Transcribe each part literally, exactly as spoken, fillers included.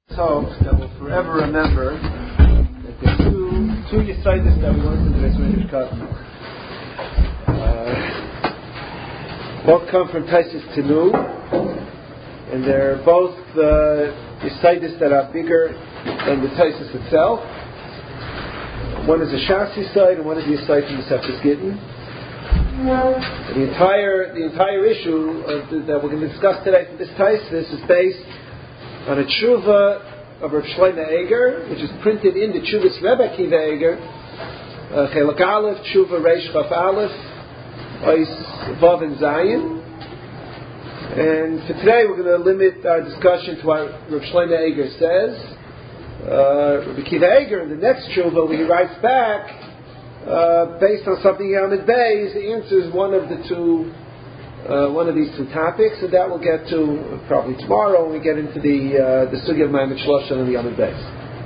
Hope that we'll forever remember that the two two Yisaitis that we learned in the Rizvinish Katan uh, both come from Taisus Tenu, and they're both uh, Yisaitis that are bigger than the Taisus itself. One is a Shas Yisait and one is a Yisait from the Sefes Gittin. The entire the entire issue of the, that we're going to discuss today for this Taisus is based on a tshuva of Rav Shlomo Eiger, which is printed in the Tshuvas Rebbe Akiva Eiger, Chelak Aleph, Tshuva Reish Chaf Aleph, Ois Vav and Zayin. And for today we're going to limit our discussion to what Rav Shlomo Eiger says. Uh, Rav Akiva Eiger, in the next tshuva, when he writes back, uh, based on something Yamid Beis, he answers one of the two Uh, one of these two topics, and that we'll get to probably tomorrow when we get into the uh, the sugya of Ma'amad Shlosha and the Yamid Beis.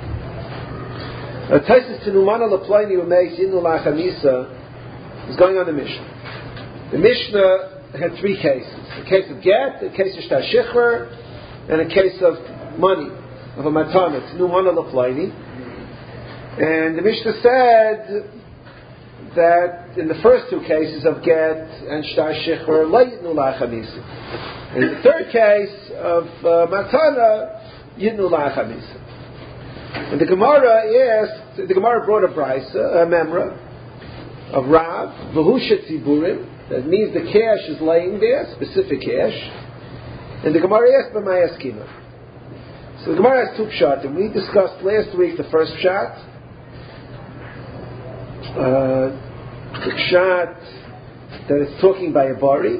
Taisus Tenumana L'Pleini U'Meis Yinu La'Chamisa is going on the Mishnah. The Mishnah had three cases: a case of get, a case of shtar shichver, and a case of money, of a matana. Tenumana L'Pleini, and the Mishnah said that in the first two cases of get and shtar shichver, yitnu la'chamisa. In the third case of uh, matana, yitnu la'chamisa. And the Gemara asked, the Gemara brought a brisa, a memra of Rav, v'husha tziburim, that means the cash is laying there, specific cash. And the Gemara asked, b'may askina. So the Gemara has two pshat, and we discussed last week the first pshat. Uh, the pshat that it's talking by a bari,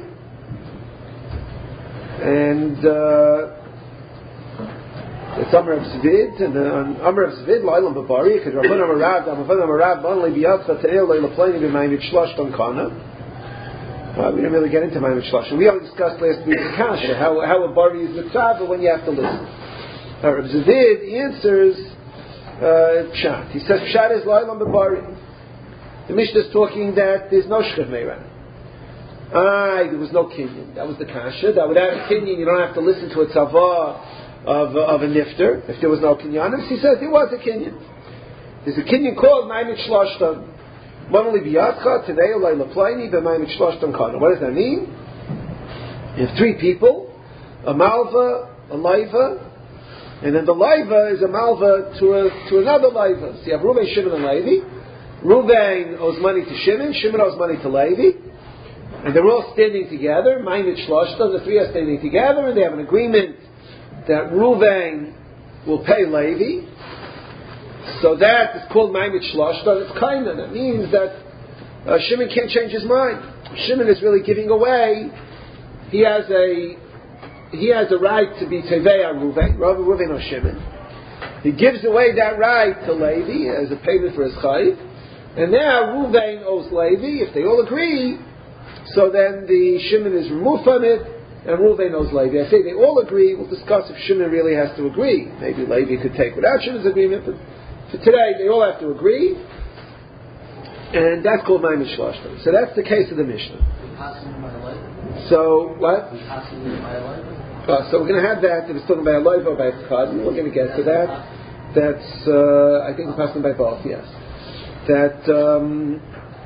and uh, it's Amar of Zvid, and on Amar of Zvid, Lailam Babari, because Rabban Amarav, Amavon Amarav, Banli Biyatza, Te'el, Leilaplani, B'mayimit Shlosh, Kana. Well, we didn't really get into Mayimit Shlosh. We already discussed last week the Kasha, how, how a bari is mitzvah, but when you have to listen. Uh, Rav Zvid answers uh, pshat. He says pshat is Lailam Babari. The Mishnah is talking that there's no shchiv meira. Ah, there was no kinyan. That was the kasha. That without a kinyan, you don't have to listen to a tzavah of, of a nifter. If there was no kinyanim, he says there was a kinyan. There's a kinyan called ma'amid shloshtan. Manoli biyatcha today olay laplayni b'ma'amid shloshtan kana. What does that mean? You have three people, a malva, a laiva, and then the laiva is a malva to a, to another laiva. So you have Reuven, Shimon, and Levi. Reuven owes money to Shimon, Shimon owes money to Levi, and they're all standing together. Ma'amid shloshtan, the three are standing together, and they have an agreement that Reuven will pay Levi. So that is called Ma'amid shloshtan. It's kinda. That means that uh, Shimon can't change his mind. Shimon is really giving away. He has a he has a right to be tevei on Reuven, rather Reuven or Shimon. He gives away that right to Levi as a payment for his chayiv. And now Reuven owes Levi. If they all agree, so then the Shimon is removed from it, and Reuven owes Levi. I say they all agree. We'll discuss if Shimon really has to agree. Maybe Levi could take without Shimon's agreement, but for today they all have to agree, and that's called Ma'amid shloshtan. So that's the case of the Mishnah. So what? Uh, so we're going to have that. If it's talking about a loiva or by its cousin, we're going to get to that. That's uh, I think the passing by both. Yes. That um,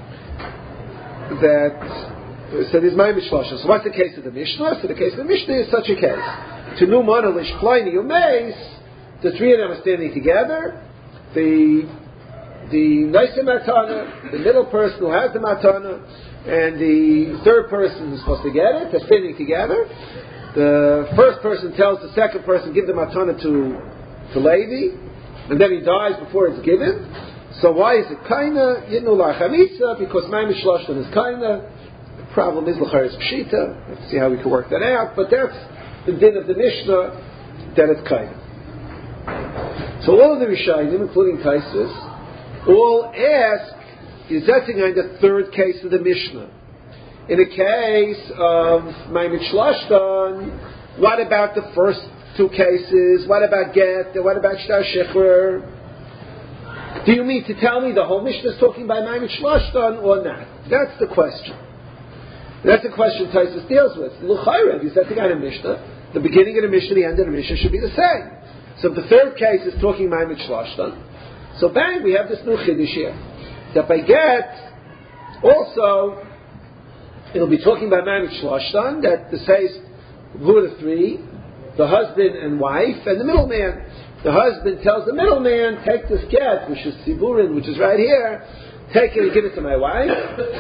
that so there's Ma'amid shloshtan. So what's the case of the Mishnah? So the case of the Mishnah is such a case. To numana lishpleini umeis, the three of them are standing together. The the Naisa matana, the middle person who has the matana, and the third person who's supposed to get it, they're standing together. The first person tells the second person, give the matana to to Levi, and then he dies before it's given. So why is it kaina? Yitnu la'chamisa, because Ma'amid shloshtan is kaina. The problem is l'char is pshita. Let's see how we can work that out. But that's the din of the Mishnah, that it's kaina. So all of the Rishonim, including Taisus, all ask, is that the third case of the Mishnah? In a case of Ma'amid shloshtan, what about the first two cases? What about get? And what about shtar shichver? Do you mean to tell me the whole Mishnah is talking by Ma'amid shloshtan or not? That's the question. That's the question Taisus deals with. L'chayrev, you said the guy in the Mishnah. The beginning of the Mishnah, the end of the Mishnah should be the same. So the third case is talking Maimed Shlashtan. So bang, we have this new Chiddush here. That by get, also, it'll be talking about Maimed Shlashtan, that the says, Vura three, the husband and wife, and the middleman. The husband tells the middleman, take this get, which is Tziburin, which is right here, take it and give it to my wife.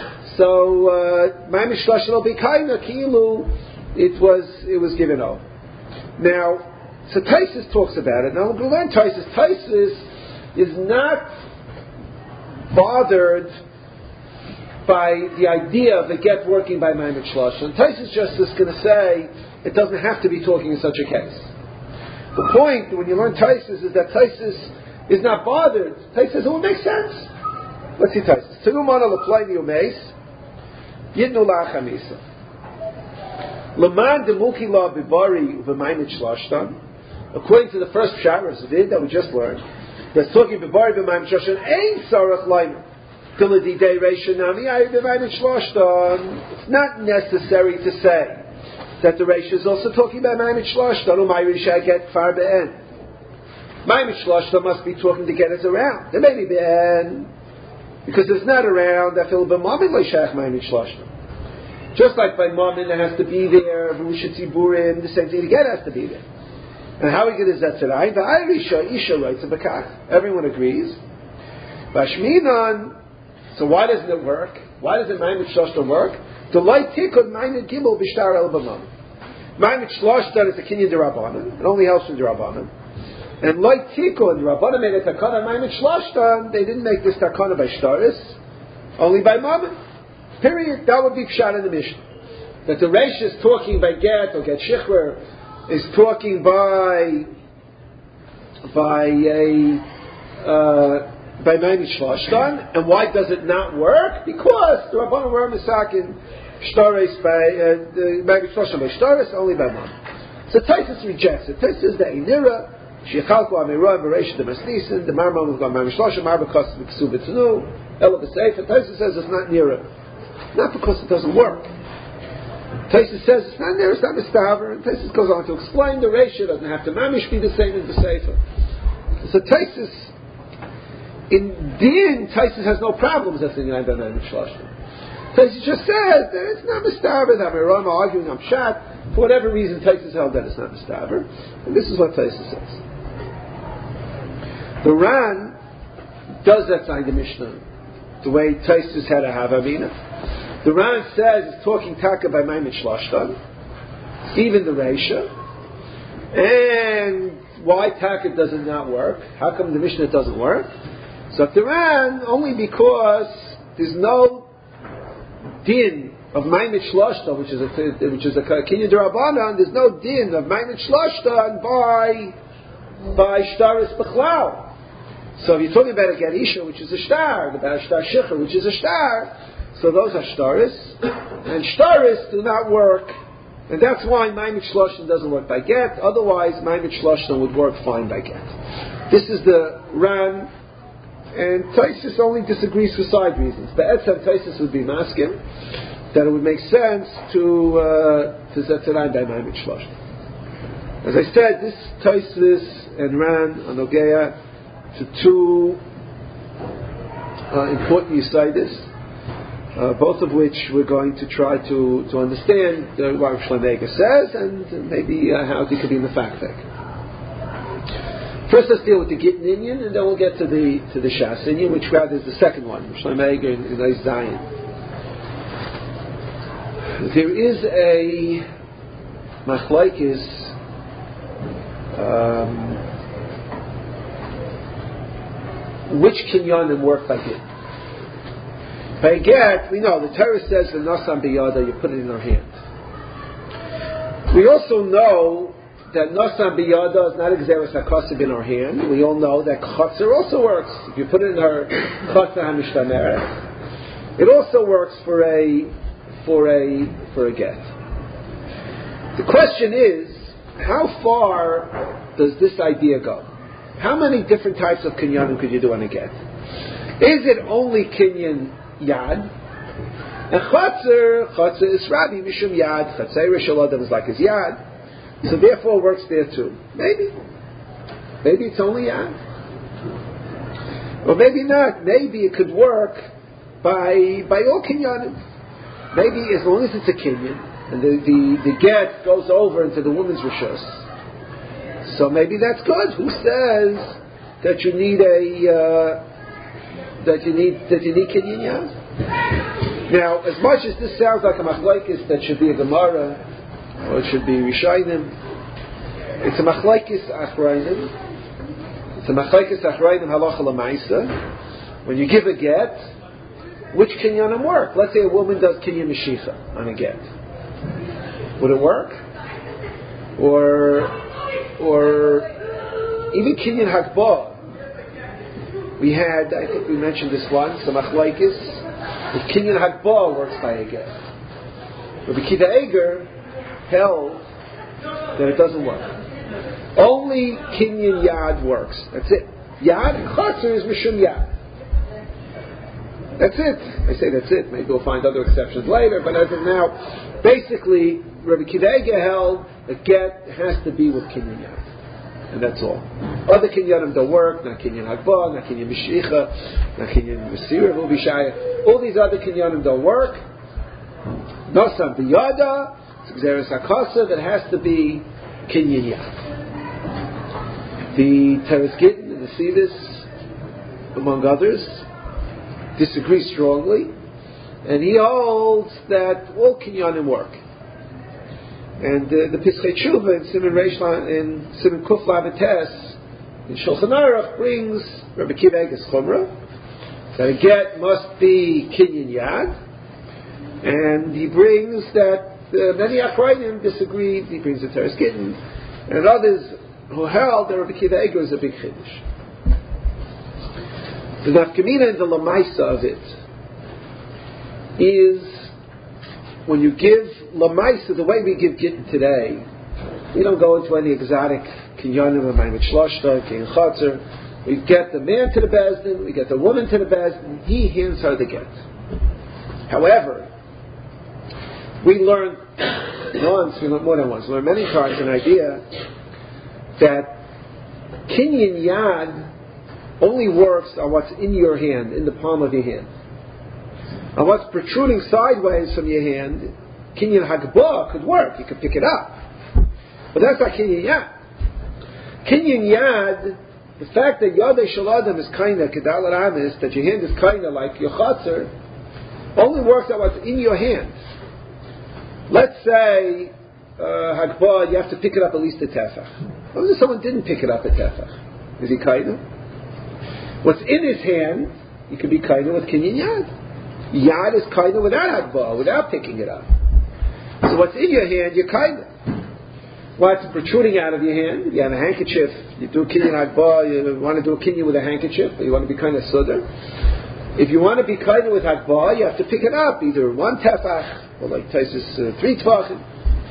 So, Maimed Shlashtan will be Kaina, Kilu, it was, it was given over. Now, so Taisus talks about it. Now, we'll learn Taisus. Taisus is not bothered by the idea of the get working by Maimed Shlashtan. Taisus just is going to say it doesn't have to be talking in such a case. The point when you learn Taisus is that Taisus is not bothered. Taisus says it will make sense. Let's see Taisus. Tenumana l'playni umeis yitnu la'achamisa l'man demuki la bibari v'maimed shlashtan. According to the first pshat of Zvid that we just learned, that's talking bibari v'maimed shlashtan ain't sarach laimer diladi reisha nami v'maimed shlashtan. It's not necessary to say that the Reish is also talking about Maimed Shlashtan, or Maimed get far be'en. Maimed Shlashtan must be talking to get us around. There may be be'en, because it's not around, that will be Mamin Leishach Maimed Shlashtan. Just like by Mamin, it has to be there, V'usha Tziburim, the same thing to get has to be there. And how we get is that today? The Irisha, Isha writes a Bakach. Everyone agrees. Bashminan, so why doesn't it work? Why doesn't Maimed Shlashtan work? The light tikkun Maimed Gimel b'shtar el b'mam. Maimed Shlashtan is a kinyan derabanan. It only helps in derabanan. And light tikkun, the Rabbanan made a takana Maimed Shlashtan. They didn't make this takana by shtaris, only by mammon. Period. That would be pshat in the Mishnah. That the Reish is talking by get or get shichver is talking by by a. Uh, by Maimed Shlashtan, and why does it not work? Because the Rabbanan were misakin shtaris by Maimed Shlashtan by shtaris, only by mom. So Taisus rejects it. Taisus the Einira, Shechalku Amirah, Bereisha the Masnisin, the Marmon of Maimed Shlashtan, Marbakas the Ksubitanu, Ela B'Seif, and Taisus says it's not Nira. Not because it doesn't work. Taisus says it's not Nira, it's not Mistaver, and Taisus goes on to explain the Reisha doesn't have to Mamish be the same as the Sefer. So Taisus in din, Taisus has no problems as in Yain by Maimed Shlashtan. Taisus just says that it's not mistaver. That I'm arguing, I'm shat. For whatever reason, Taisus held that it's not mistaver, and this is what Taisus says. The Ran does that side the Mishnah, the way Taisus had a Havamina. The Ran says it's talking taka by Maimed Shlashtan, even the Reisha, and why taka does it not work? How come the Mishnah doesn't work? So the Ran, only because there's no din of Maimed Shlashtan, which is a which is a kinyan derabanan. There's no din of Maimed Shlashtan by by shtaris b'chlal. So if you're talking about a gerisha, which is a shtar, about a shtar shicher, which is a shtar, so those are shtaris, and shtaris do not work, and that's why Maimed Shlashtan doesn't work by get. Otherwise, Maimed Shlashtan would work fine by get. This is the Ran. And Taisus only disagrees for side reasons. The Etzem Taisus would be masking that it would make sense to uh, to Zetzarai by Maimed Shlashtan. As I said, this Taisus and Ran are Nogeya to two uh, important Yisaidis, uh, both of which we're going to try to, to understand uh, what Rav Shlomo Eiger says, and maybe uh, how it could be in the fact check. First, let's deal with the Gittin Inyan, and then we'll get to the to the Shas Inyan, which rather is the second one, Shlomo Eiger in Eis Zayin. There is a machlokes um, which kinyanim work by Gittin. By get, we know the Torah says the Nasan Biyada, you put it in our hand. We also know that Nasan Biyada is not Xeris HaKosib in our hand. We all know that Chatzar also works. If you put it in her Chatzar HaMishtameret, it also works for a for a for a get. The question is, how far does this idea go? How many different types of kinyanim could you do on a get? Is it only kinyan yad? And Chatzar, Chatzar is Rabbi Mishum Yad. Chatzar Rishal Adam is like his yad. So therefore it works there too. Maybe. Maybe it's only Yad. Or maybe not. Maybe it could work by by all kinyanim. Maybe as long as it's a kinyan and the, the, the get goes over into the woman's rishus, so maybe that's good. Who says that you need a uh, that you need that you need kinyan Yad? Now, as much as this sounds like a machlokes that should be a Gemara or it should be Rishonim, it's a machlokes achrayim. It's a machlokes achrayim halacha l'maisa. When you give a get, which kinyanim work? Let's say a woman does kinyan meshicha on a get. Would it work? Or or even kinyan hakbah. We had, I think we mentioned this once, the machlokes. If kinyan hakbah works by a get, Rabbi Akiva Eiger held that it doesn't work. Only kinyan yad works. That's it. Yad and chaser is mishum yad. That's it. I say that's it. Maybe we'll find other exceptions later, but as of now, basically, Rabbi Akiva Eiger held that get has to be with kinyan yad. And that's all. Other kinyanim don't work, not kinyan hakbah, not kinyan mishicha, not kinyan mesirah v'bishaya. All these other kinyanim don't work. Nosam b'yada, it's xeris hakasa, that has to be kinyan yad. The Teres Gittin and the Sidis, among others, disagree strongly, and he holds that all kinyanim work. And uh, the Pischei Tshuva in Siman Reish in Siman Kuf Lavetes in Shulchan Aruch brings Rabbi Akiva Eiger's Chumrah that a get must be kinyan yad, and he brings that uh, many Achrayim disagreed. He brings the Teres Gittin and others who held that Rabbi Akiva Eiger is a big chiddush. The nafkamina and the lamaisa of it is when you give lamaisa the way we give gittin today, we don't go into any exotic kinyanim of ma'amid shlashta, kin chatzar. We get the man to the bezdin, we get the woman to the bezdin, he hands her the get. However, we learned once, we learned more than once, we learned many times an idea that kinyan yad only works on what's in your hand, in the palm of your hand. And what's protruding sideways from your hand, kinyan hakbah could work. You could pick it up. But that's not kinyan yad. Kinyan yad, the fact that yadei shel adam is kind of kedal aramis, that your hand is kind of like your chatzar, only works on what's in your hand. Let's say uh, hakbah, you have to pick it up at least a tefach. What if someone didn't pick it up a tefach? Is he kind of? What's in his hand, you could be kind of with kinyan yad. Yad is kind of without hakbah, without picking it up. So what's in your hand, you're kind of. What's protruding out of your hand? You have a handkerchief, you do kinyan hakbah, you want to do a kinyan with a handkerchief, or you want to be kind of sudar. If you want to be kind of with hakbah, you have to pick it up, either one tefach, or like Taisus, uh, three tefachim.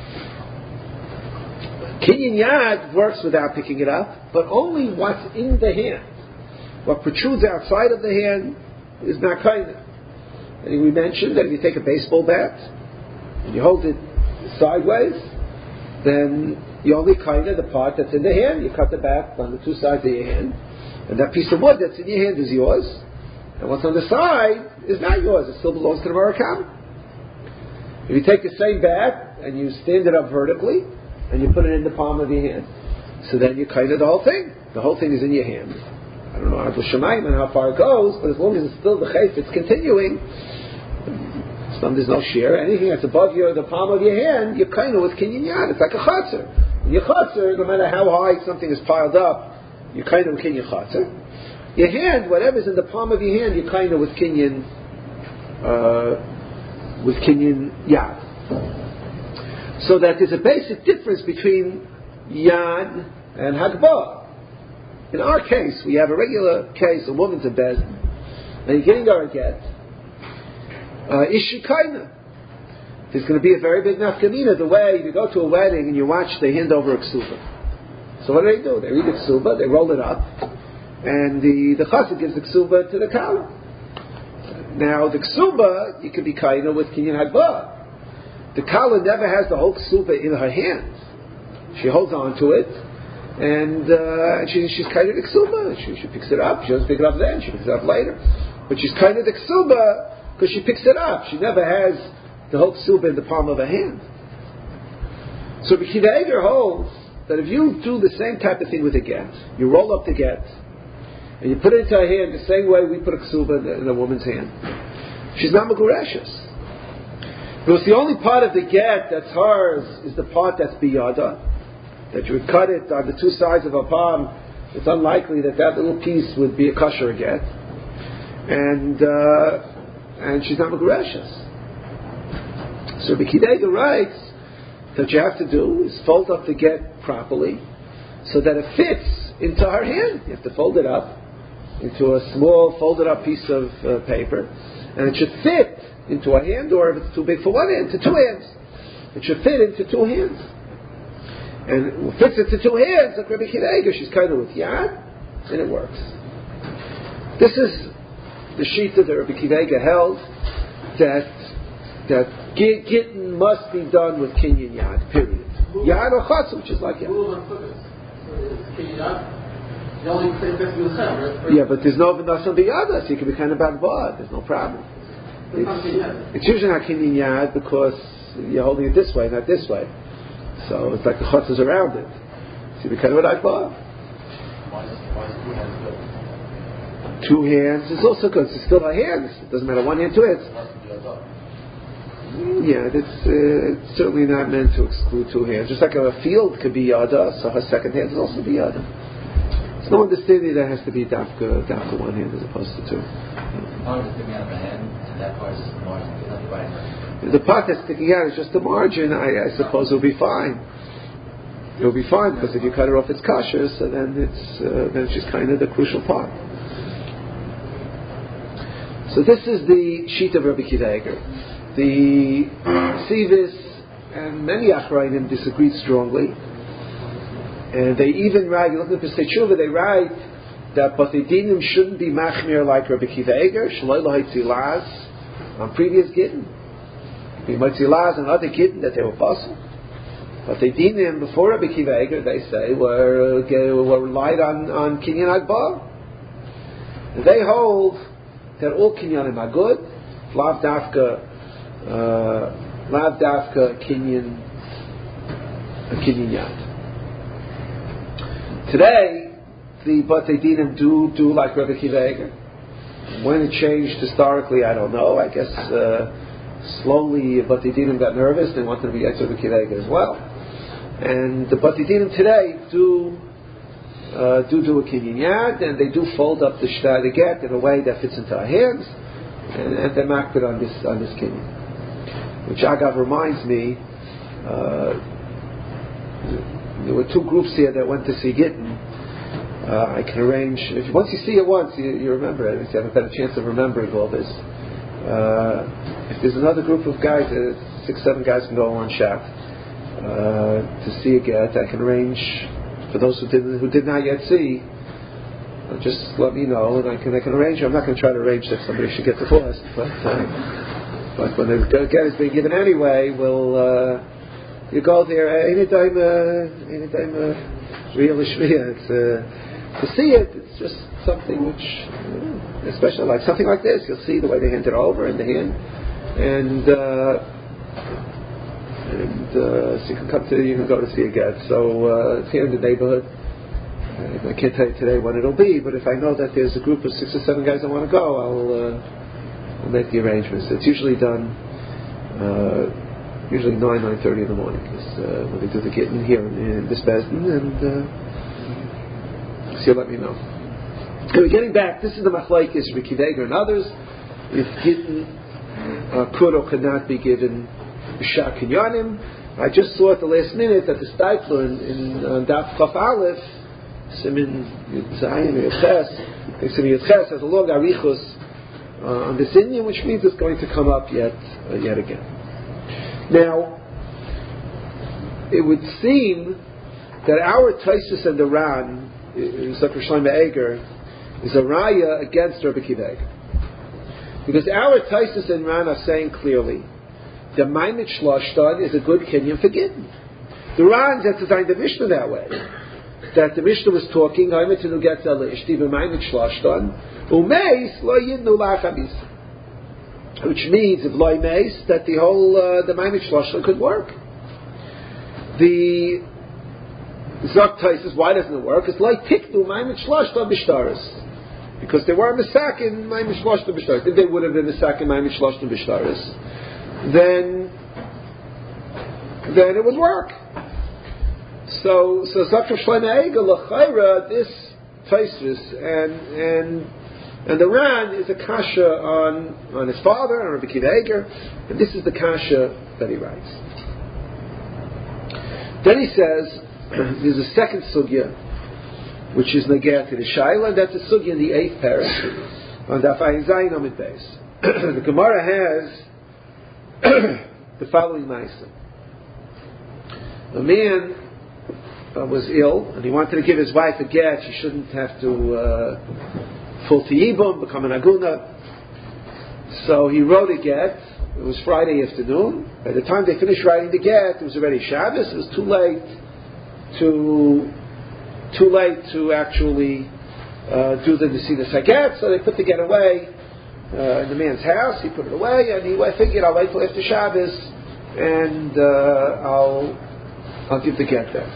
Kinyan yad works without picking it up, but only what's in the hand. What protrudes outside of the hand is not kind of. And we mentioned that if you take a baseball bat and you hold it sideways, then you only kind of the part that's in the hand. You cut the bat on the two sides of your hand, and that piece of wood that's in your hand is yours, and what's on the side is not yours. It still belongs to the Murakam. If you take the same bat and you stand it up vertically and you put it in the palm of your hand, so then you kind of the whole thing. The whole thing is in your hand. I don't know how the Shemaim and how far it goes, but as long as it's still the chayf, it's continuing. Some there's no shear. Anything that's above your the palm of your hand, you're kind of with kinyan yad. It's like a chatzar. In your chatzar, no matter how high something is piled up, you're kind of with kinyan chatzar. Your hand, whatever's in the palm of your hand, you're kind of with kinyan uh, with kinyan yad. So that there's a basic difference between yad and hakbah. In our case, we have a regular case, a woman's in bed, and you're getting her a get. Uh, is she kaina? There's going to be a very big nafkamina the way you go to a wedding and you watch they hand over a ksuba. So what do they do? They read the ksuba, they roll it up, and the, the chassid gives the ksuba to the kala. Now the ksuba, you can be kaina with kinyan hakbah. The kala never has the whole ksuba in her hands. She holds on to it, and uh, she, she's kind of ksuba. She, she picks it up. She doesn't pick it up then. She picks it up later. But she's kind of ksuba because she picks it up. She never has the whole ksuba in the palm of her hand. So Rabbi Akiva Eiger holds that if you do the same type of thing with a get, you roll up the get, and you put it into her hand the same way we put a ksuba in, in a woman's hand, she's not megureshes. Because the only part of the get that's hers is the part that's biyada, that you would cut it on the two sides of her palm. It's unlikely that that little piece would be a kosher get, and uh, and she's not megureshes. So Rabbi Akiva Eiger writes that what you have to do is fold up the get properly so that it fits into her hand. You have to fold it up into a small folded up piece of uh, paper, and it should fit into a hand, or if it's too big for one hand, to two hands. It should fit into two hands. And it fits into two hands like Rabbi Akiva Eiger. She's kind of with yad, and it works. This is the shita that Rabbi Akiva Eiger held, that that gittin must be done with kinyan yad, period. Yad or chatz, which is like yad. Yeah, but there's no v'nasan b'yada, so you can be kind of bagbad. There's no problem. It's, it's usually not kinyan yad because you're holding it this way, not this way. So it's like the chatz is around it. So you be kind of bagbad. Two hands is also good. It's still a hand. It doesn't matter one hand, two hands. Yeah, it's, uh, it's certainly not meant to exclude two hands. Just like a field could be yada, so her second hand is also be yada. There's no understanding that has to be dafka, dafka one hand as opposed to two. Part is sticking out of the hand, and that part is just the margin. It's not the right hand. The part that's sticking out is just the margin. I, I suppose it'll be fine. It'll be fine because if you cut it off, it's kosher. So then it's uh, then it's just kind of the crucial part. So this is the sheet of Rabbi Akiva Eiger. The Sivis and many Achrayim disagreed strongly, and they even write. You look at the Pesach Shuvah, they write that Batei shouldn't be machmir like Rabbi Akiva Eiger, shaloi lohaitzi laz on previous gittin, be moitzi laz on other gittin that they were possible. Batei Dinim before Rabbi Akiva Eiger, they say were were relied on on kinyan agba. They hold that all kinyanim are good, lav dafka. Uh, Lav Dafka Kinyan Kinyan Yad. Today, the Batei Dinim do do like Rabbi Akiva Eiger. When it changed historically, I don't know. I guess uh, slowly Batei Dinim got nervous. They wanted to be like Rabbi Akiva Eiger as well. And the Batei Dinim today do uh, do do a Kinyan Yad, and they do fold up the shtar the get in a way that fits into our hands, and, and they marked it on this on this Kinyan. Which Agav reminds me, uh, there were two groups here that went to see Gittin. Uh, I can arrange, if once you see it once, you, you remember it. If you have a better chance of remembering all this. Uh, if there's another group of guys, uh, six, seven guys can go on Shat uh, to see a get, I can arrange, for those who did who did not yet see, uh, just let me know, and I can I can arrange. I'm not going to try to arrange that somebody should get divorced, but. Uh, But when the get is being given anyway, we'll uh, you go there. Anytime, anytime, real shmiyah. It's uh, to see it. It's just something which, uh, especially like something like this. You'll see the way they hand it over in the hand, and uh, and uh, so you can come to you can go to see a get. So uh, it's here in the neighborhood. Uh, I can't tell you today when it'll be, but if I know that there's a group of six or seven guys that want to go, I'll. Uh, We'll make the arrangements. It's usually done, uh, usually nine, nine thirty in the morning. Uh, when they do the gittin here in, in this Bezdin, and uh, so you'll let me know. Anyway, getting back, this is the machlokes Rabbi Akiva Eiger and others. If gittin uh, could or could not be given b'shah kinyanim. I just saw at the last minute that the Steipler in, in uh, Daf Chaf Aleph, Simin Yitzayin Yitches, Simin Yitches has a long arichos. Uh, on this Indian, which means it's going to come up yet, uh, yet again. Now, it would seem that our Taisus and the Ran, Dr. Shlomo Eiger, is a raya against Rabbi Akiva Eiger, because our Taisus and Ran are saying clearly, the Maimit Shloshtan is a good kinyan for Gittin. The Ran has designed the Mishnah that way. that the Mishnah was talking, Haimetinu gets al ishti b'maimit shlashtan, umeis lo yidnu lachabis. Which means, if loy meis, that the whole, uh, the maimit shlashtan could work. The Zok says, why doesn't it work? It's like tiknu maimit shlashtan b'shtaris. Because they were misakin maimit shlashtan b'shtaris. If they would have been misakin maimit shlashtan b'shtaris, then, then it would work. So, so Zakh Shlomo Egel L'Chayra, this Tosfos and and and the Ran is a kasha on on his father, on Rabbi Akiva Eiger, and this is the kasha that he writes. Then he says, there's a second sugya, which is Negeh to the Shaila, and that's a sugya in the eighth parak on Daf Ayin Zayin Amid Beis. The Gemara has the following ma'aseh. A man Uh, was ill, and he wanted to give his wife a get. She shouldn't have to uh, full tiyibum, become an aguna. So he wrote a get. It was Friday afternoon. By the time they finished writing the get, it was already Shabbos. It was too late to too late to actually uh, do the Nesinas Haget. So they put the get away uh, in the man's house. He put it away, and he I figured I'll wait till after Shabbos, and uh, I'll I'll give the get there.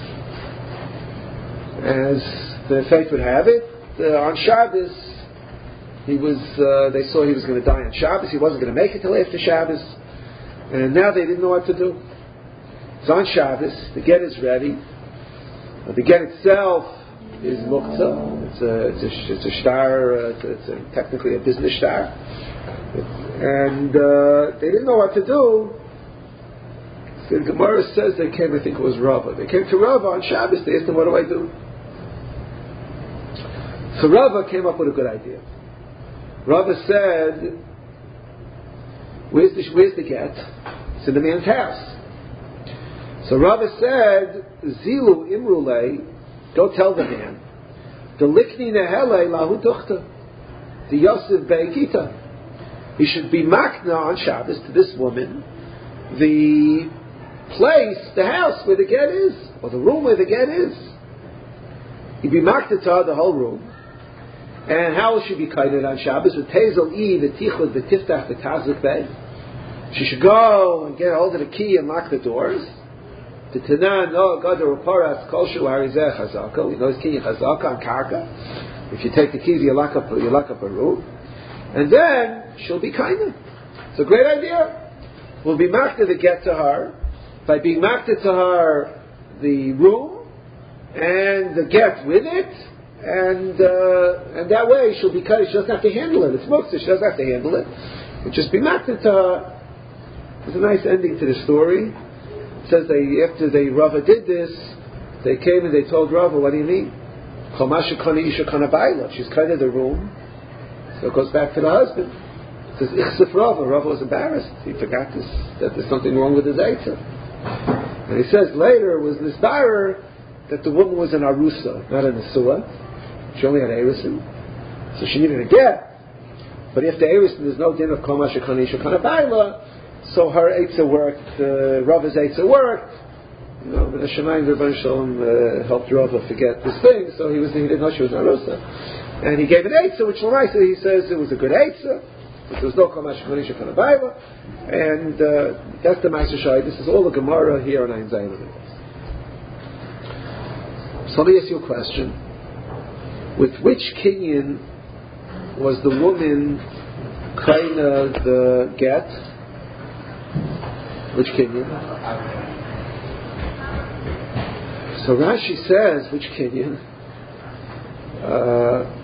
As the faith would have it, uh, on Shabbos, he was. Uh, they saw he was going to die on Shabbos. He wasn't going to make it till after Shabbos, and now they didn't know what to do. It's on Shabbos. The get is ready. Uh, the get itself is muktzah. It's a it's a it's a shtar. Uh, it's, a, it's a, technically a business shtar, and uh, they didn't know what to do. So the Gemara says they came. I think it was Rava. They came to Rava on Shabbos. They asked him, "What do I do?" So Rava came up with a good idea. Rava said, where's the, where's the get? It's in the man's house. So Rava said, Zilu imrule, go tell the man, the likni nehele lahu tuchta, the Yosef be'ikita. He should be makna on Shabbos to this woman, the place, the house where the get is, or the room where the get is. He'd be makna to her the whole room. And how will she be kited on Shabbos? With Tezel E, the Tichud, the Tiftach, the Tazuk Bed. She should go and get hold of the key and lock the doors. The Tanan, no, Gadar Uparas, Kolshu Harizeh Chazaka. We know it's Kinyan Chazaka on Karka. If you take the keys, you lock up, you lock up a room. And then she'll be kited. It's a great idea. We'll be makta to get to her by being makta to her the room and the get with it. And uh, and that way she'll be cut. She doesn't have to handle it. It's muktzah. She doesn't have to handle it. It'll just be makta to her. There's a nice ending to the story. It says they after they Rava did this, they came and they told Rava, "What do you mean? She's kind of the room." So it goes back to the husband. It says Ichsef Rava. Rava was embarrassed. He forgot this, that there's something wrong with his eitzah. And he says later it was nisbarer that the woman was an arusa, not a nesua. She only had Erusin, so she needed a get. But if the Erusin, there's no din of Koma Shekani Shekana Baila, so her Eitzah worked, uh, Rava's Eitzah worked. You know, the Shemayim Rabban Shalom uh, helped Rava forget this thing, so he was he didn't know she was an Arusa. And he gave an Eitzah, which Lamaisa he says it was a good Eitzah, but there was no Koma Shekani Shekana Baila, and uh, that's the Ma'aser Shai. This is all the Gemara here on Ein Zayin. So let me ask you a question. With which kinyan was the woman kinda the get? Which kinyan? So Rashi says, which kinyan? Uh,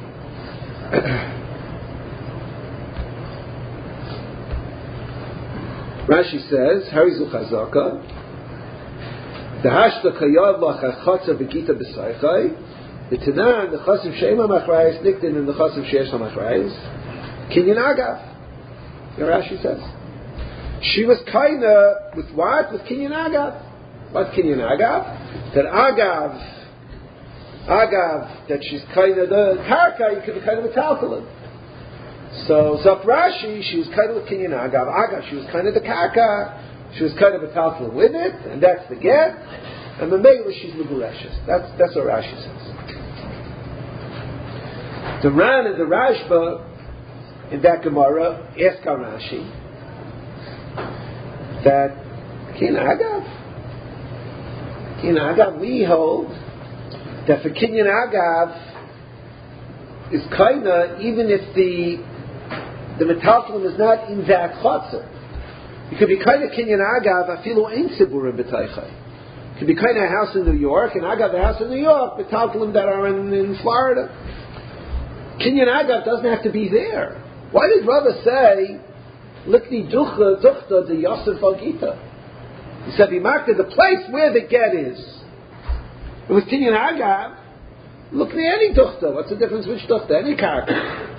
Rashi says, Harizu Chazaka, the hashta kayav lachachatza begita b'saychai. The Tanan, the Chasim She'ema Machrayis, Nikdin, and the Chasim She'esh Machrayis, Kinyan Agav. Rashi says. She was kinda with what? With Kinyan Agav. What's Kinyan Agav? That Agav, Agav, that she's kinda the Karka, you could be kind of a Taltalin. So, Zok Rashi, she was kinda with Kinyan Agav. Agav, she was kinda the Karka, she was kind of a Taltalin with it, and that's the get. and Mamela she's Megureshes. That's that's what Rashi says. The Ran and the Rashba in that Gemara ask our Rashi that Kinyan Agav, Kinyan Agav, we hold that for Kinyan Agav is kinda even if the the metaltalum is not in that chotzer. It could be kinda Kinyan Agav afilu ein tziburim b'taychai. It could be kinda a house in New York, and Agav the house in New York, metaltalum that are in, in Florida. Kinyan Agav doesn't have to be there. Why did Rava say Likni duchta duchta de Yosef al Gita? He said he marked the place where the get is. It was Kinyan Agav. Look at any duchta. What's the difference which duchta? Any character.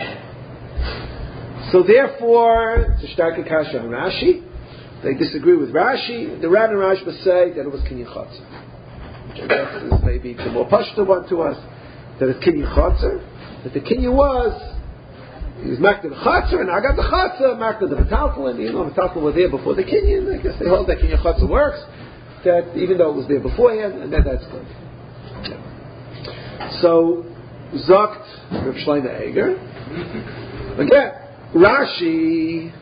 So therefore, to Shtarka Kasha and Rashi, they disagree with Rashi. The Ran and Rashba say that it was Kinyan Chotzer, which I guess is maybe the more pashto one to us, that it's Kinyan Chotzer, that the Kinyan was, he was marked the Chotzer, and I got the Chotzer, marked the Metaltal, and you know, Metaltal was there before the Kinyan. I guess they hold that Kinyan Chotzer works, that even though it was there beforehand, and then that's good. So, Zokt Rav Shlomo Eiger. Again, Rashi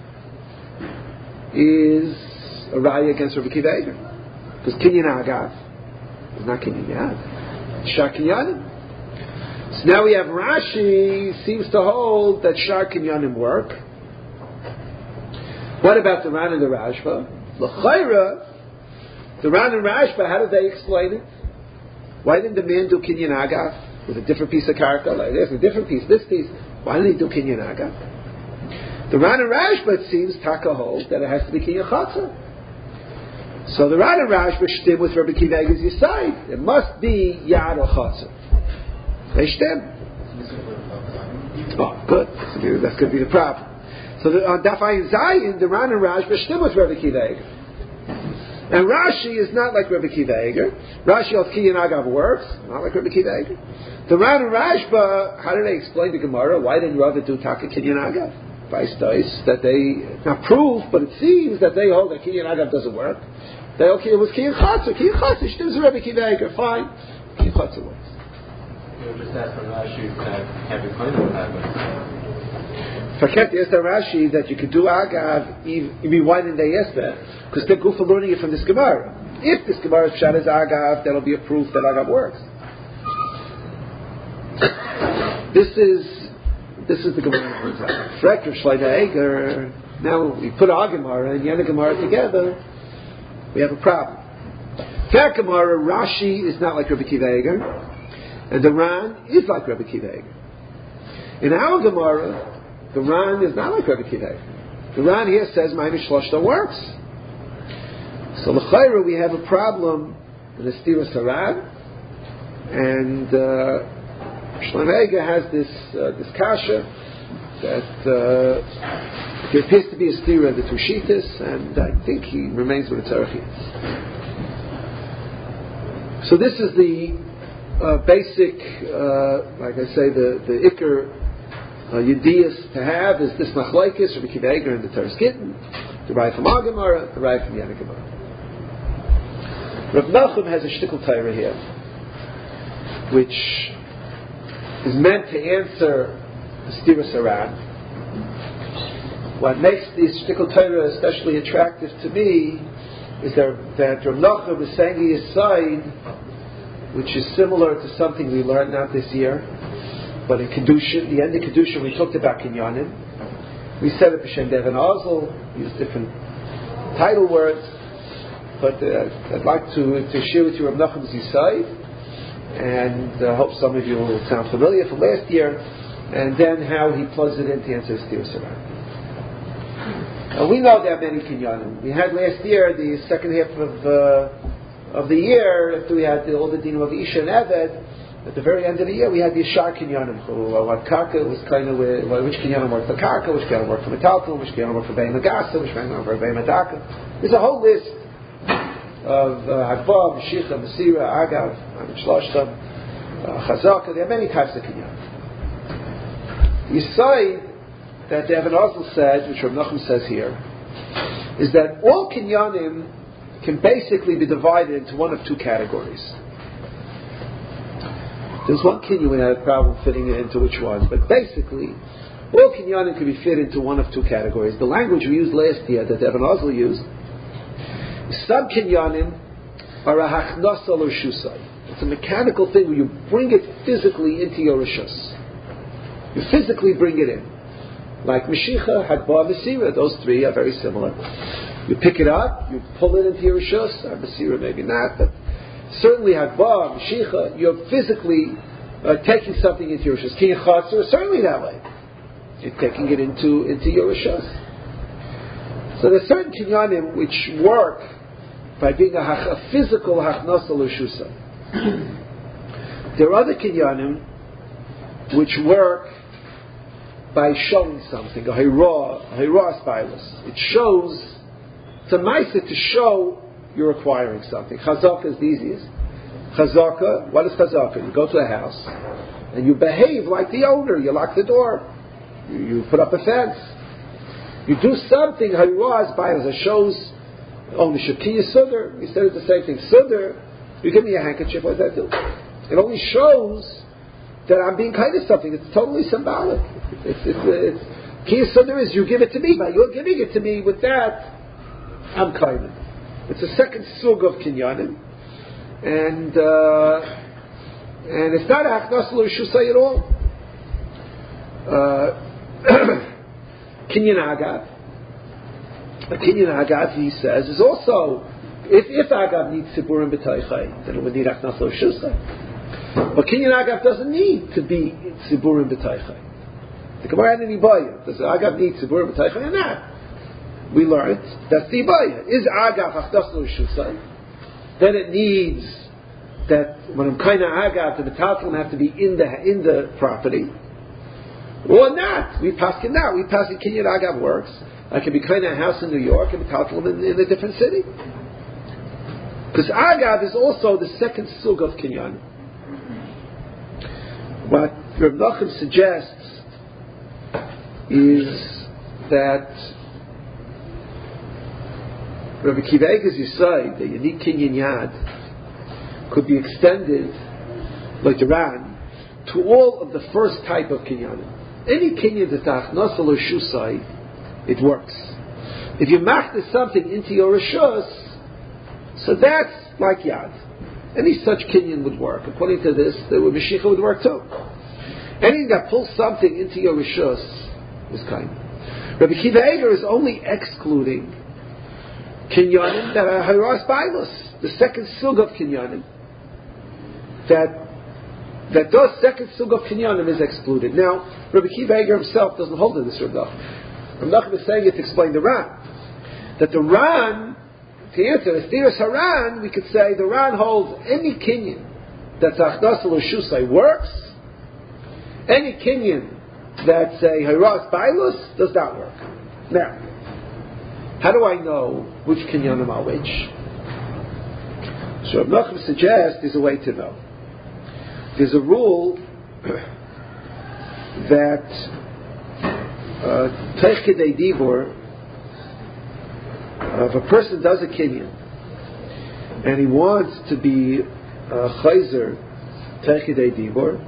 is a raya against Rabbi Akiva Eiger. Because Kinyan Agav is not Kinyan Yad. It's Shar Kinyanim. So now we have Rashi seems to hold that Shar Kinyanim work. What about the Ran and the Rashba? L'chayra, the Ran and Rashba, how did they explain it? Why didn't the man do Kinyan Agav with a different piece of character? Like there's a different piece, this piece. Why didn't he do Kinyan Agav? The Ran and Rashba, it seems, Taka holds that it has to be Kinyan Chotzer. So the Ran and Rashba shtim with Rabbi Akiva Eiger's Yisayid. It must be Yad or Chotzer. They shtim. Oh, good. That's going to be the problem. So the, on Daf Ayin Zayin, the Ran and Rashba shtim with Rabbi Akiva Eiger. And Rashi is not like Rabbi Akiva Eiger. Rashi holds Kinyan Agav works, not like Rabbi Akiva Eiger. The Ran and Rashba, how do they explain the Gemara? Why didn't Rava do Taka Kinyan Agav? That they not prove, but it seems that they hold that Kinyan Agav doesn't work. They okay, it was Kinyan Chotzer. Kinyan Chotzer, shtims Rabbi Akiva Eiger, fine. Kinyan Chotzer works. You just asked for Rashi that have a kind of Agav. Forget the Esther Rashi that you could do Agav. You mean why didn't they ask that? Because they're good for learning it from this Gemara. If this Gemara is Pshat is Agav, that'll be a proof that Agav works. This is this is the Gemara. Frek Rav Shlomo Eiger. Now we put our Gemara and the other Gemara together, we have a problem. That Gemara, Rashi is not like Rabbi Akiva Eiger, and the Ran is like Rabbi Akiva Eiger. In our Gemara, the Ran is not like Rabbi Akiva Eiger. The Ran here says Ma'anish Shloshta works. So l'chayra we have a problem with the Stira Saran, and uh, Shlomo Eiger has this uh, this kasha that uh, there appears to be a stira the Tushitis, and I think he remains with the Tzarachitis. So this is the uh, basic, uh, like I say, the the ikar uh, yediyas to have is this machlokes Rabbi Akiva Eiger and the Teres Gittin, derived from our Gemara, derived from the other Gemara. Rav Nachum has a shtickle Torah here, which is meant to answer the Stira Saran. What makes this shtickle Torah especially attractive to me is that, that Rav Nachum is saying the aside, which is similar to something we learned not this year, but in Kedushin, the end of Kedushin, we talked about Kinyanim. We said it B'Shem Devin Ozel, used different title words, but uh, I'd like to, to share with you Rav Nachum's Yisai, and I uh, hope some of you will sound familiar from last year, and then how he plugs it into answer Stira Saran. Uh, we know there are many Kinyanim. We had last year, the second half of uh, of the year, after we had the, all the dinim of Isha and Eved, at the very end of the year, we had the Yishar Kinyanim, who, uh, what Karka was kind of, where, which Kinyanim worked for Karka, which Kinyanim worked for Metalton, which Kinyanim worked for Be'em Agasa, which Kinyanim worked for Be'em Adaka. There's a whole list of Hagba, Meshicha, Mesira, Agav, Amit Shloshtam, Chazaka. There are many types of Kinyanim. You say that the Evan Ozel said, which Rav Nachum says here, is that all Kinyanim can basically be divided into one of two categories. There's one kinyan we had a problem fitting it into which ones, but basically, all kinyanim can be fit into one of two categories. The language we used last year, that Evan Osler used, some kinyanim are a hachnasa l'rshusai. It's a mechanical thing where you bring it physically into your rishus. You physically bring it in. Like Mashicha, Hagbah, Mesira, those three are very similar. You pick it up, you pull it into your rishus, or Mesira maybe not, but certainly Hagbah, Mashicha, you're physically uh, taking something into your rishus. Kinyan Chatzor, certainly that way. You're taking it into, into your rishus. So there are certain kinyanim which work by being a, a physical hachnasa l'shusa. There are other kinyanim which work by showing something, a hirah, a hirah spilus. It shows, it's a ma'aseh to show you're acquiring something. Chazaka is the easiest. Chazaka, what is chazaka? You go to a house and you behave like the owner. You lock the door. You, you put up a fence. You do something, hirah spilus, that shows ownership. Ki yisudr, he said it's the same thing. Sudr, you give me a handkerchief, what does that do? It only shows that I'm being kind of something. It's totally symbolic. It's, it's, it's, Ki yisudr is you give it to me, but you're giving it to me. With that, I'm kind of. It's a second sug of kinyanim, and uh, and it's not a hachnas l'rshusay at all. Uh, kinyan agav. A kinyan agav, he says, is also, if if agav needs siburim b'taychay, then it would need hachnas l'rshusay. But kinyan agav doesn't need to be siburim b'taychay. The Gemara had any bayah. Does agav need siburim b'taychay or not? We learned that's the bayah. Is agav hachnas l'rshusay? Then it needs that when I'm kind of agav, the metaltalim have to be in the in the property, or not. We pass it now. We pass it kinyan agav works. I can be kind of a house in New York and metaltalim in, in a different city. Because agav is also the second sug of kinyan. What Reb Nachum suggests is that Rabbi Akiva Eiger's Yisai, the unique kinyan yad, could be extended, like the Ran, to all of the first type of kinyanim. Any kinyan that's hachnasa l'rshusay, it works. If you machnas something into your rishus, so that's like yad. Any such kinyan would work. According to this, the Mashiach would work too. Anything that pulls something into your rishus is kind. Rabbi Akiva Eiger is only excluding kinyanim that are hiras bailos, the second sug of kinyanim. That that those second sug of kinyanim is excluded. Now, Rabbi Akiva Eiger himself doesn't hold to this Reb Nachum. Reb Nachum is saying it to explain the Ran. That the Ran, to answer the Stiras Haran, we could say the Ran holds any kinyan that's hachnasa l'rshusay works. Any kinyan that's a hiras bailos does not work. Now, how do I know which kinyanim are which? So Reb Nachum suggests there's a way to know. There's a rule that Teich Kedei Dibur, if a person does a kinyan and he wants to be a chayzer Teich Kedei Dibur,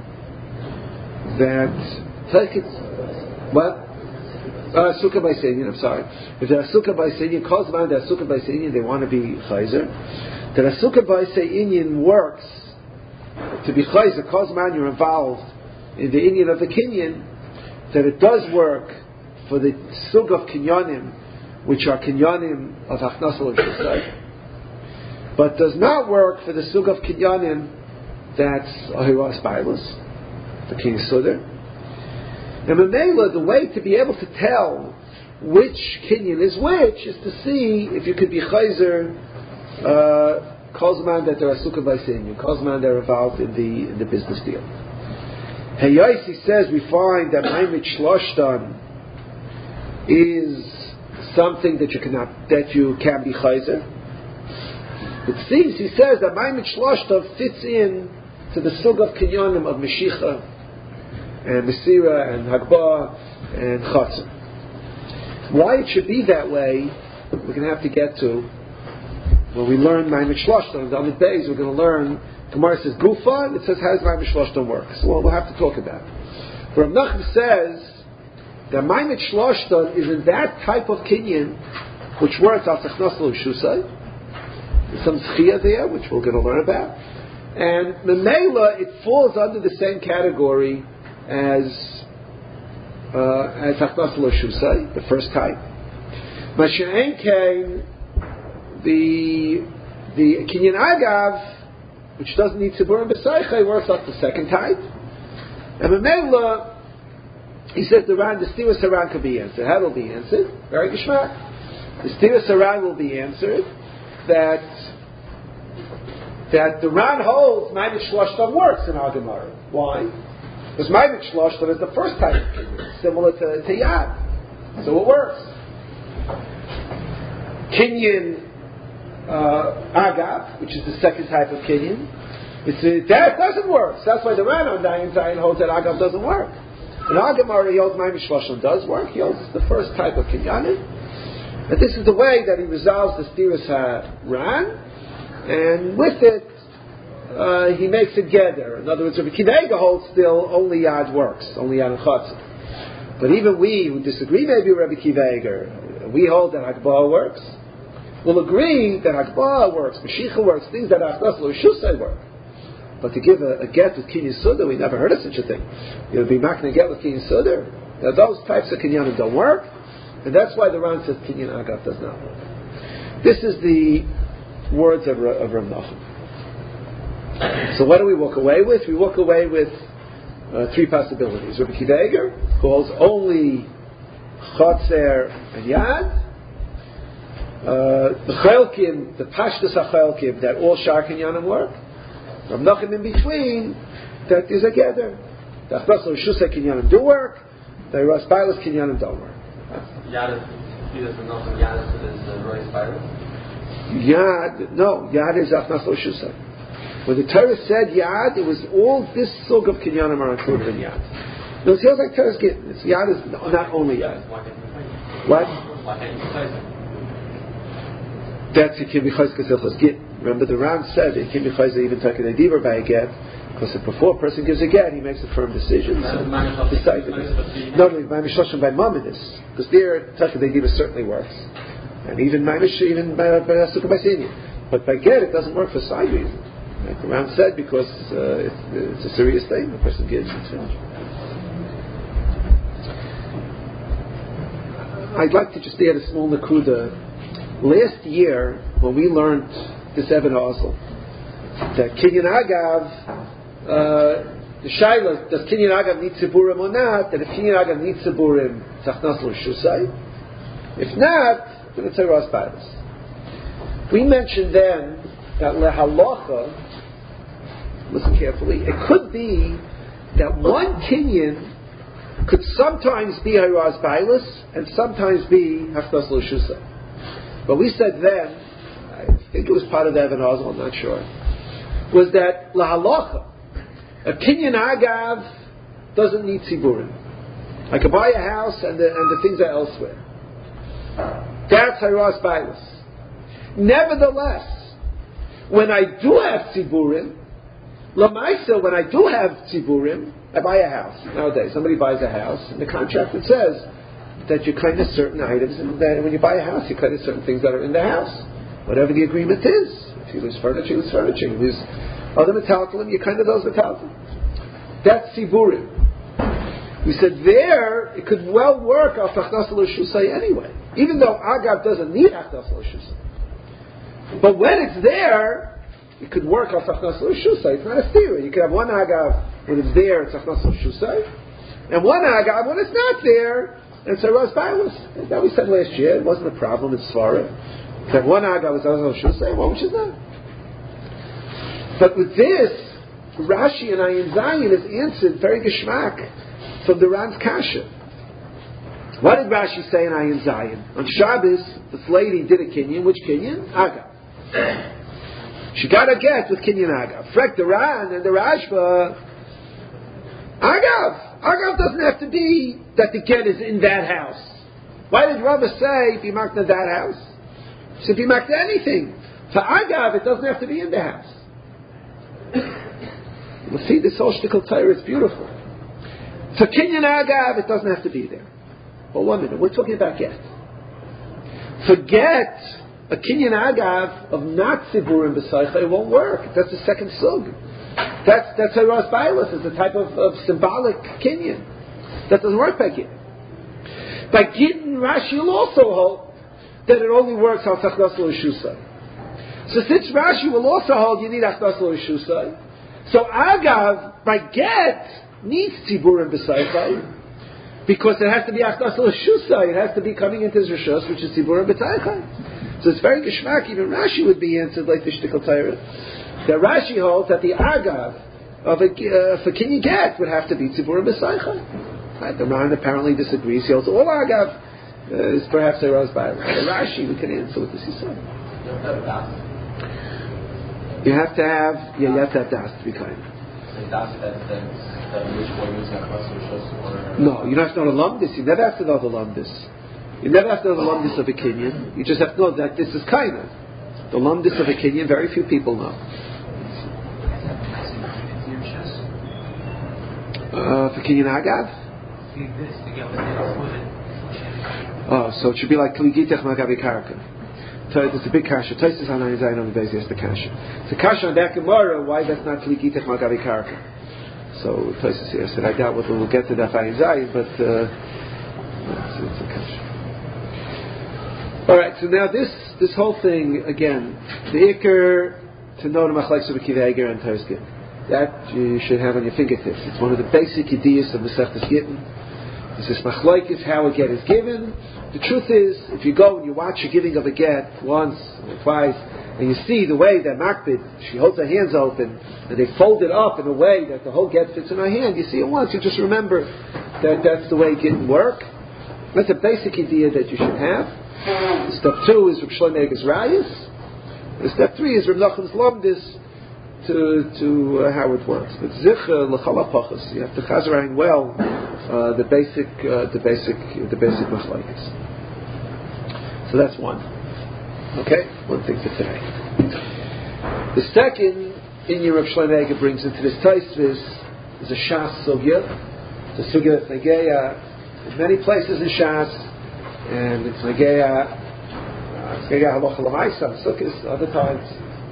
that Teich what? Uh, Sukkah by Seinian, I'm sorry. If they're a Sukkah by Seinian, calls them out, they're a Sukkah by Seinian, they want to be chayzer. That a Sukkah by Seinian works to be chayzer, calls them out, you're involved in the Indian of the kinyan, that it does work for the sug of kinyanim, which are kinyanim of hachnasa l'rshusay, but does not work for the sug of kinyanim that's ahiras bailos, the king sudr. And Mamela, the way to be able to tell which kinyan is which is to see if you could be chayzer, uh, calls man that they're a sukkah by sinyan, calls man they're involved in the in the business deal. Hayais, he says, we find that Maimit Shloshtan is something that you cannot, that you can be chayzer. It seems, he says, that Maimit Shloshtan fits in to the sug of kinyanim of Mashicha and Mesira and Hagbah and Chatzor. Why it should be that way, we're going to have to get to when we learn Maimed Shloshton, the other days we're going to learn, Gemara says Gufa, and it says how does Maimed Shloshton work? So well, we'll have to talk about it. But Rav Nachman says that Maimed Shloshton is in that type of kinyan which works al Sechnas Lo Shusay. There's some Schia there, which we're going to learn about. And Memela, it falls under the same category as uh, as Sechnas Lo Shusay, the first type. Masha'en Kain, the the Kinyan Agav, which doesn't need Tziburim B'Seichei, works off the second type. And Memela, he says the Ran, the Stira Saran could be answered. How will be answered? Very Geshmak. The Stira Saran will be answered that that the Ran holds Maimed Shloshton works in our Gemara. Why? Because Maimed Shloshton is the first type of Kinyan, similar to, to Yad. So it works. Kinyan uh, Agav, which is the second type of Kinyan, it's, uh, that doesn't work. So that's why the Ran on Dayan Zayin holds that Agav doesn't work. In our Gemara, he holds Maimed Shloshton does work. He holds the first type of Kinyanim. And this is the way that he resolves the Stiras HaRan, and with it, uh, he makes it together. In other words, Rabbi Kiva holds still only Yad works, only Yad and Chatzah. But even we who disagree maybe with Rabbi Kiva, we hold that Hakbah works. We'll agree that Hakbah works, Mashiach works, things that Achnas Lo Shusay work. But to give a, a get with Kinyan Sudar, we never heard of such a thing. You'll be not going to get with Kinyan Sudar. Now those types of Kinyanim don't work, and that's why the Ran says Kinyan Agav does not work. This is the words of, of Rav Nachman. So what do we walk away with? We walk away with uh, three possibilities. Rabbi Kiva Eiger calls only Chotzer and Yad. Uh, the Chelkim, the Pashtus HaChelkim, that all Shar Kinyanim work. Rav Nachman in between, that is a gather. The Achnas Lo Shusay Kinyanim do work. The Ras Bailas Kinyanim don't work. Yad is Yad is Roy Spirus? Yad, no, Yad is Achnas Lo Shusay. When the Torah said Yad, it was all this sort of Kinyanim are included in Yad. No, it feels like Torah's getting this. Yad is not only Yad. What? That's a Kim B'chayz K'silchos Git. Remember the Ram said it Kim B'chayz even taking a diva by a get, because if before a person gives a get, he makes a firm decision. So decide it. Not only Maimed Shloshton by Mammon is, because there taking a diva certainly works. And even Maimish, even by Sukkah by Senior. But by get, it doesn't work for side reason. Like the Ram said, because uh, it's, it's a serious thing, the person gives it. I'd like to just add a small nakuda. Last year, when we learned this Eben Hazel, that Kinyan Agav, uh, the Shaila, does Kinyan Agav need Tziburim or not? That if Kinyan Agav needs Tziburim, Tzachnas Lo Shusay. If not, then it's a Ras Bailas. We mentioned then that lehalacha, listen carefully, it could be that one Kinyan could sometimes be a Ras Bailas and sometimes be Hafnas Lo Shusay. But we said then, I think it was part of the Eben Hazel, I'm not sure, was that lehalacha, a Kinyan Agav doesn't need Tziburim. I could buy a house and the, and the things are elsewhere. That's Haras Bailas. Nevertheless, when I do have Tziburim, Lamaisa, when I do have Tziburim, I buy a house. Nowadays, somebody buys a house, and the contract it says that you claim certain items, and that when you buy a house, you claim certain things that are in the house. Whatever the agreement is. If you lose furniture, you lose furniture. You lose other metallicum, you claim those metallicum. That's Tziburim. We said there, it could well work al Achnas Lo Shusay anyway. Even though Agav doesn't need Achnas Lo Shusay. But when it's there, it could work al Achnas Lo Shusay. It's not a theory. You could have one Agav, when it's there, it's Achnas Lo Shusay. And one Agav, when it's not there, it's a Ras Bailas. That we said last year. It wasn't a problem in Sfarah. That one Agav was Achnas Lo Shusay, one which is not. But with this, Rashi and Ayin Zayin is answered very geschmack from the Ran's Kasha. What did Rashi say in Ayin Zayin? On Shabbos, this lady did a Kinyan. Which Kinyan? Agav. She got a get with Kinyan Agav. Frek the Ran and the Rashba. Agav. Agav doesn't have to be that the get is in that house. Why did Rambam say be marked in that house? He said be marked anything. For agav, it doesn't have to be in the house. We'll see this whole shtickle Torah, it's beautiful. For kinyan agav, it doesn't have to be there. Well, one minute, we're talking about get. Forget a kinyan agav of not ziburim b'saycha, it won't work. That's the second sug. That's that's a ras bailas. It's a type of, of symbolic kinyan. That doesn't work by git. By gittin, Rashi will also hold that it only works on sachdas lo shusay. So since Rashi will also hold you need achdas lo shusay, so agav by get needs ziburim b'saycha. Because it has to be achdas l'shusay, it has to be coming into his rishos, which is tzibur b'taychai. So it's very geshmak. Even Rashi would be answered like the shtickle Torah. That Rashi holds that the agav of a uh, for kinyan get would have to be tzibur b'taychai. Right? The Ran apparently disagrees. He holds all agav uh, is perhaps a ras ba'ir. The Rashi we can answer with this he said. You have to have yeah, you have to have das to be kind. No, you don't have to know the lumdis. You never have to know the lumdis. You never have to know the lumdis of a kinyan. You just have to know that this is kind of the lumdis of a kinyan. Very few people know. Uh, for kinyan agav. Oh, so it should be like kligitech magavi karka. It's a big kasha. Tosis hanayin zayin on the base is the kasha. It's a kasha on that gemara. Why that's not kligitech magavi karka? So Tosis here said, I doubt we'll, we'll get to that hanayin zayin, but uh, it's, it's a kasha. All right. So now this this whole thing again, the ikar to know the machlekes of Akiva Eiger and Tosis Gittin. That you should have on your fingertips. It's one of the basic ideas of Masechtas Gittin. This is machlekes how a get is given. The truth is, if you go and you watch a giving of a get once or twice, and you see the way that Makbid, she holds her hands open, and they fold it up in a way that the whole get fits in her hand, you see it once, you just remember that that's the way it didn't work. That's a basic idea that you should have. Step two is Reb Shlomo Eiger's Rayas. Step three is Reb Nachman's Lomdis to to uh, how it works. But Zicha l'chal hapachos, you have to chazarain well uh, the basic uh, the basic the basic machlekes. So that's one. Okay, one thing for today. The second in Reb Shlomo Eiger brings into this Taisvis is a Shas sugya. The sugya that's negeya in many places in Shas, and it's negeya uh, it's negeya halacha l'maisa, sukkahs, other times.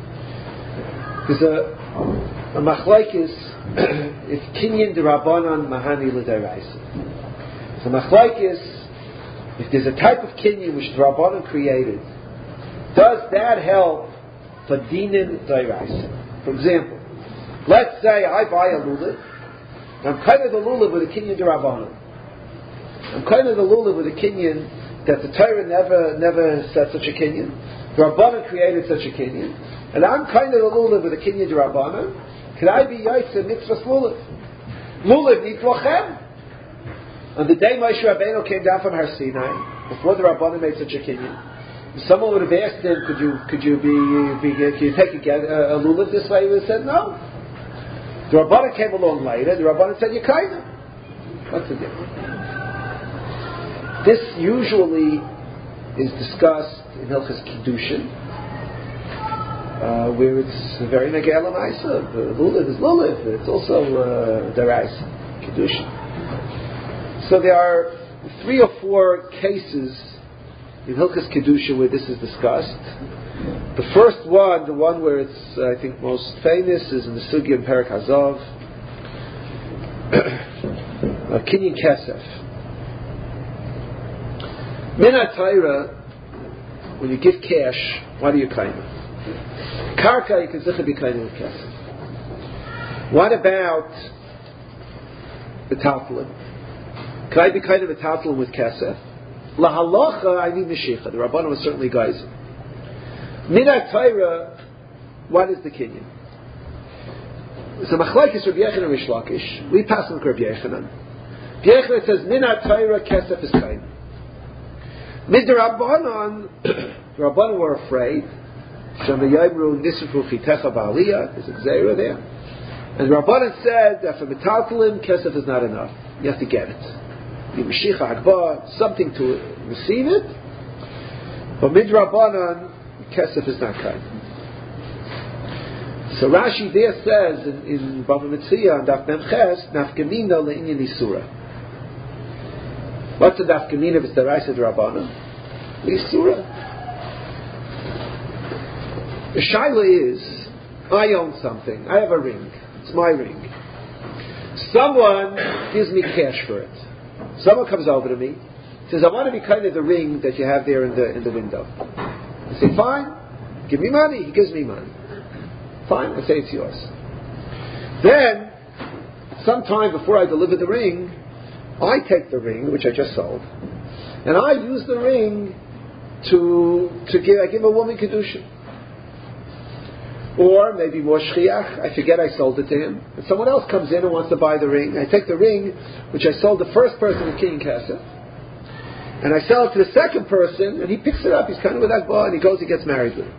There's a, a machlekes if kinyan derabanan mahani l'daraisa. So machlekes if there's a type of kinyan which derabanan created, does that help for dinin daraisa? For example, let's say I buy a lulav. I'm kind of the lulav with a kinyan derabanan. I'm kind of the lulav with a kinyan that the Torah never never said such a kinyan. The Rabbanan created such a kinyan. And I'm kind of the lulav with a kinyan d'Rabbanan. Can I be yaitze mitzvahs lulav? Lulav needs lachem. On the day Moshe Rabbeinu came down from Har Sinai, before the Rabbanan made such a kinyan, someone would have asked him, "Could you, could you be, be could you take a, a, a lulav this way?" He would have said, "No." The Rabbanan came along later. The Rabbanan said, "You kind of." What's the difference? This usually is discussed in Hilchos Kiddushin. Uh, where it's very negel l'maisa. The lulav is lulav. It's also uh, derais kedusha. So there are three or four cases in Hilchos Kedusha where this is discussed. The first one, the one where it's uh, I think most famous, is in the Sugya in Perek Hazav. uh, Kinyan Kesef. Min HaTorah, when you give cash, what do you claim? Karka, you can zicha be kind of kesef. What about the taltalim? Can I be kind of a taltalim with kesef? La halacha, I need meshicha. The Rabbanan was certainly geyser. Minat Torah, what is the kinyan? So machlekes Rabbi Yechanan and Rish Lakish. We pass on Rabbi Yechanan. Rabbi Yechanan says Minat Torah kesef is kind. Mid the Rabbanan, the Rabbanan were afraid. There's a gzeira there. And Rabbanan said that for metaltalim, kesef is not enough. You have to get it. You Mashiach Akbar, something to receive it. But mid Rabbanan, kesef is not kind. So Rashi there says in, in Bava Metzia on Daf Memches, Nafkamina le'inyan Isura. What's the Nafkamina if it's the Raisa D'Rabbanan? Isura. The Shaila is, I own something. I have a ring. It's my ring. Someone gives me cash for it. Someone comes over to me, says, I want to be kind of the ring that you have there in the in the window. I say, fine, give me money. He gives me money. Fine, I say it's yours. Then, sometime before I deliver the ring, I take the ring, which I just sold, and I use the ring to to give I give a woman kedusha. Or maybe more shchiach, I forget I sold it to him, and someone else comes in and wants to buy the ring. I take the ring, which I sold the first person in King Kesef, and I sell it to the second person, and he picks it up. He's kind of with that bar, and he goes, he gets married with it.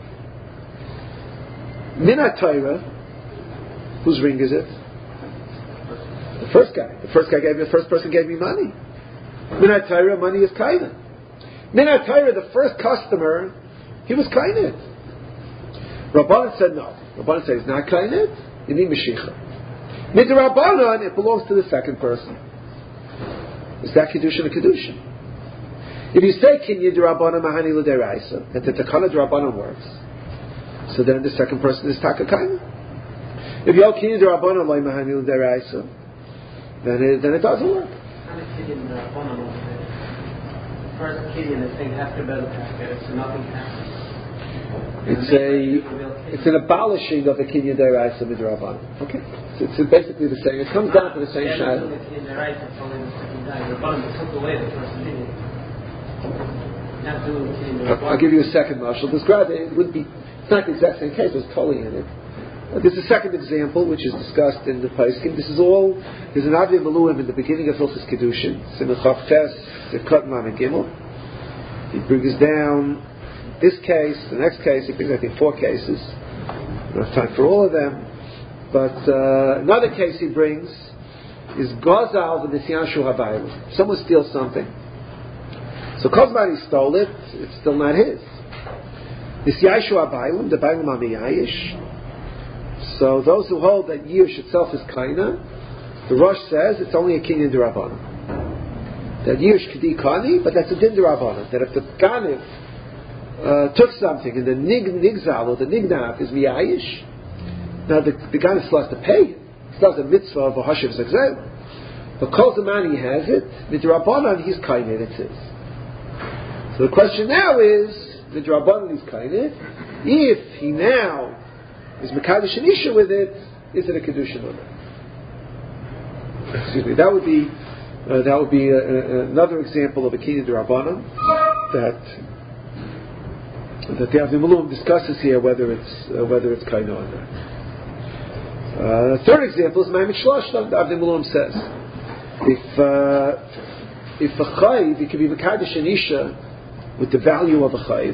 Minat Torah, whose ring is it? The first guy. The first guy gave me. The first person gave me money. Minat Torah, money is kaina. Minat Torah, the first customer, he was kaina. Rabbanan said no. Rabbanan said it's not kaina. You need Mashiach. Midrabbanan, it belongs to the second person. Is that kedusha and kedusha? If you say kinyan d'Rabbanan mahani l'deraisa, that the takana d'Rabbanan works, so then the second person is taka kaina. If you kinyan d'Rabbanan loy mahani l'deraisa, then it then it doesn't work. First kinyan, the thing has to be so nothing happens. It's a it's an abolishing of the kinyan d'Oraisa midrabanan. Okay, so it's basically the same. It comes down to the same shayla. I'll give you a second marshal. Describe it. It wouldn't be. It's not the exact same case. There's totally in it. Uh, there's a second example which is discussed in the Paiskim. This is all. There's an Avnei Miluim in the beginning of Hilchos Kedushin. Simon Chav Tes, the Katan and Gimel. He brings down this case, the next case. He brings, I think, four cases. I don't have time for all of them. But uh, another case he brings is Gozal v'Nisyan Shu Habayim. Someone steals something. So Kozman he stole it, it's still not his. Nisyan Shu Habayim, the Bayim Amiyayish. So those who hold that Yish itself is kaina, the Rosh says it's only a kinyan d'Rabbanan. That Yish k'di kani, but that's a din d'Rabbanan. That if the Ganiv uh, took something and the nig nigzal or the nignav is miyayish, now the, the Ganiv still has to pay. He still has a mitzvah of a hashiv zagzel. But kol zaman he has it, midrabbanan he's kaina, it's his. So the question now is, midrabbanan he's kaina. If he now is mekadosh an isha with it, is it a kedushin or not? Excuse me. That would be uh, that would be uh, uh, another example of a kinyan d'Rabbanan that that the Avnei Miluim discusses here whether it's uh, whether it's kaina or not. Uh, the third example is Ma'amid Shloshtam. The Avnei Miluim says if uh, if a chayiv, it can be mekadosh an isha with the value of a chayiv.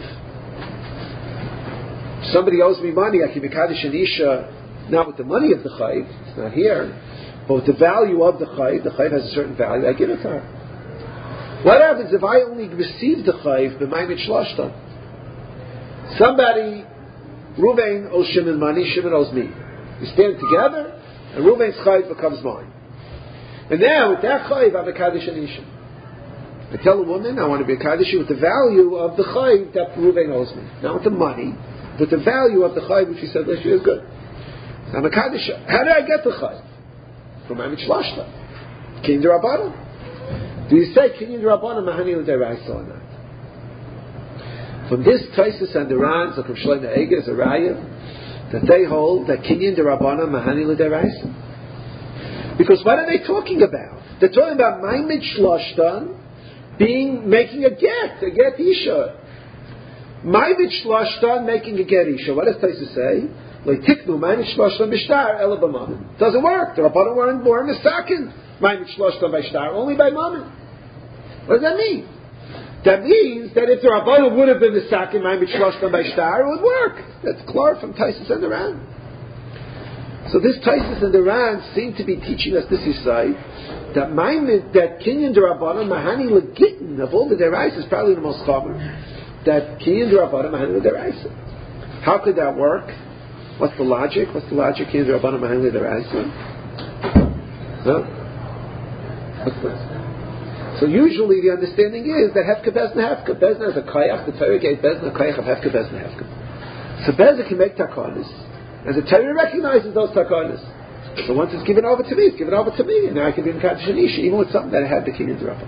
Somebody owes me money, I can be Kaddish and Isha, not with the money of the Chayiv, it's not here, but with the value of the Chayiv. The Chayiv has a certain value, I give it to her. What happens if I only receive the Chayiv b'Ma'amid Shloshtam? Somebody, Ruvain owes Shimon money, Shimon owes me. We stand together, and Ruvain's Chayiv becomes mine. And now, with that Chayiv, I'm a Kaddish and Isha. I tell a woman, I want to be a Kaddish with the value of the Chayiv that Ruvain owes me. Not with the money, but the value of the chayiv, which he said last year, is good. I'm a kaddish. How did I get the chayiv? From Ma'amid Shloshtam. Kinyan d'Rabbanan. Do you say kinyan d'Rabbanan mahani l'deraisa or not? From this, Taisus and the Rans, like Shlomo Eiger, is a raya that they hold that kinyan d'Rabbanan mahani l'deraisa. Because what are they talking about? They're talking about Ma'amid Shloshtam being making a get, a get isha. Ma'amid Shloshtam making a get isha. What does Taisus say? Like tiknu Ma'amid Shloshtam b'shtar ela b'mammon. Doesn't work. The Rabbanan weren't born mistaken. Ma'amid Shloshtam b'shtar only by mammon. What does that mean? That means that if the Rabbanan would have been mistaken Ma'amid Shloshtam b'shtar, it would work. That's clear from Taisus and the Ran. So this Taisus and the Ran seem to be teaching us this insight that Ma'amid, that kinyan d'Rabbanan mahani legitin of all the derais is probably the most common. That kinyan d'Rabbanan mahani l'deraisa. How could that work? What's the logic? What's the logic here? Rabbanan Mahali Deraisa. Huh? What's the? So usually the understanding is that Hefka Bezna Hefka. Bezna is a Kayach. The Torah gave Bezna a Kayach of Hefka Bezna Hefka. So Bezna can make Takanis, and the Torah recognizes those Takanis. So once it's given over to me, it's given over to me, and now I can be in Kaddish Anisha, even with something that I had the Kinyan Drapa.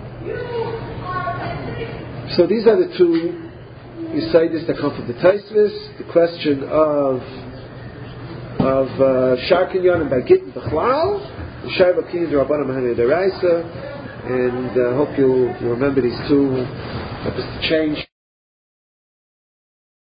So these are the two Yisaitis that come from the Taisvis. The question of of Shar Kinyan and by Gittin B'chlal, the Shar Kinyan Rabbanan Mahani Deraisa, and I uh, hope you you remember these two. That was to change.